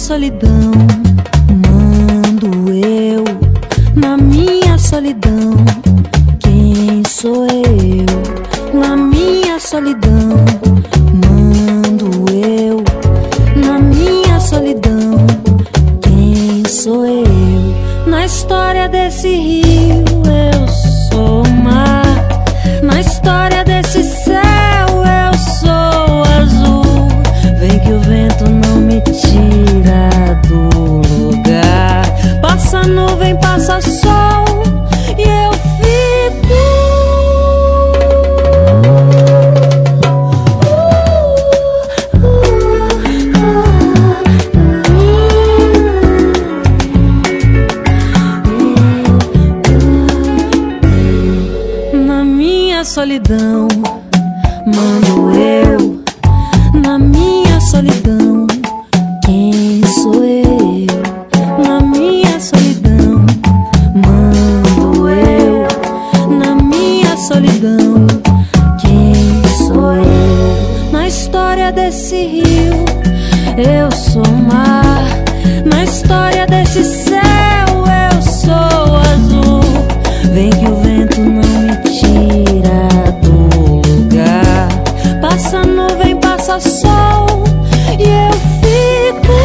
solidão, mando eu. Na minha solidão, quem sou eu? Na minha solidão, mando eu. Na minha solidão, quem sou eu? Na história desse rio eu sou o mar. Na história desse céu eu sou azul. Vem que o vento não me tira do lugar. Passa nuvem, passa sol e eu fico. Na minha solidão, mando eu. Na minha solidão, quem sou eu? Na minha solidão, mando eu. Na minha solidão, quem sou eu? Na história desse rio eu sou o mar. Na história desse céu eu sou azul. Vem que o vento não me tira do lugar. Passa nuvem, passa sol e eu fico.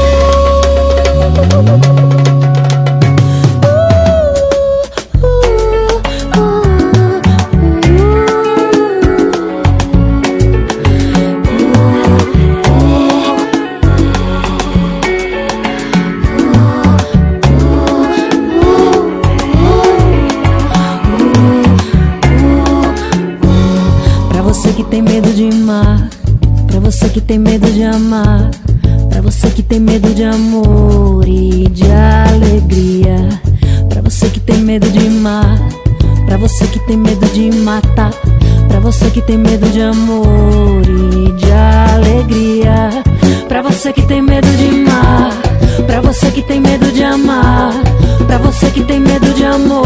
Pra você que tem medo de mar, pra você que tem medo de amar, pra você que tem medo de amor e de alegria, pra você que tem medo de mar, pra você que tem medo de matar, pra você que tem medo de amor e de alegria, pra você que tem medo de mar, pra você que tem medo de amar, pra você que tem medo de amor